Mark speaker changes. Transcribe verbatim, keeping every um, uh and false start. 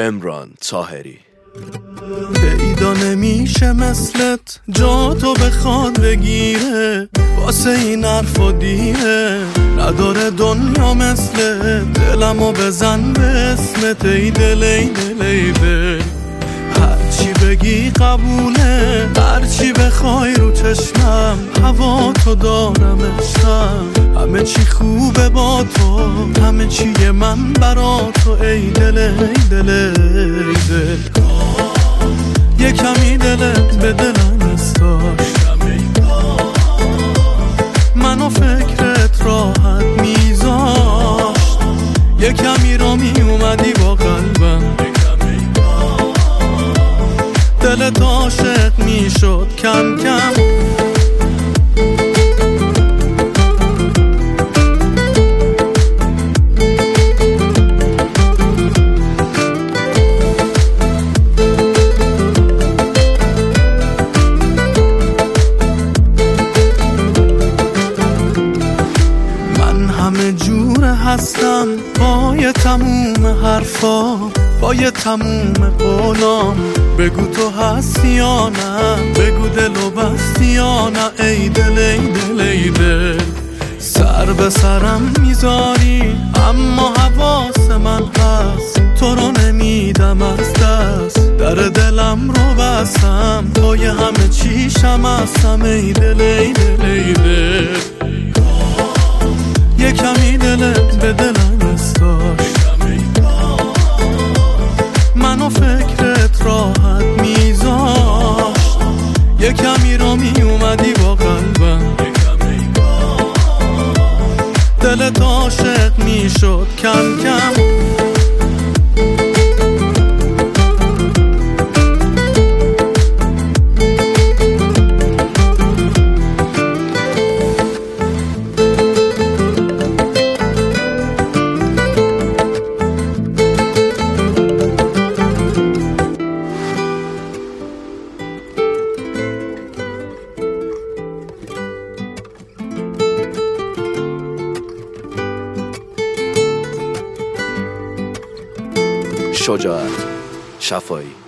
Speaker 1: امران طاهری.
Speaker 2: پیدا نمیشه مثلت جا تو بخواد بگیره، واسه این حرفا دیره، نداره دنیا مثلت، دلمو بزن به اسمت، ای دل ای دل ای دل، هرچی بگی قبوله، هرچی بخوای رو چشمم، هوا تو دارم عشقم، همه چی خوبه با تو، همه چیه من برا تو، ای دل ای دل ای دل، یه کمی دلت به دلم استاش، منو فکرت راحت میذاشت، یه کمی رو می اومدی با قلبم، دلت عاشق میشد کم کم. همه جور هستم با یه تموم حرفا، با یه تموم قولام، بگو تو هستی یا نه، بگو دلو بستی یا نه، ای دل ای دل ای دل، سر به سرم میذاری اما حواس من هست، تو رو نمیدم از دست، در دلم رو بستم، پای همه چیشم هستم، ای دل ای دل ای دل، یه کمی دلت به دلم استاش، منو فکرت راحت میذاشت، یه کمی رو می اومدی با قلبم، دلت عاشق میشد کم کم.
Speaker 1: شجاعت شفایی.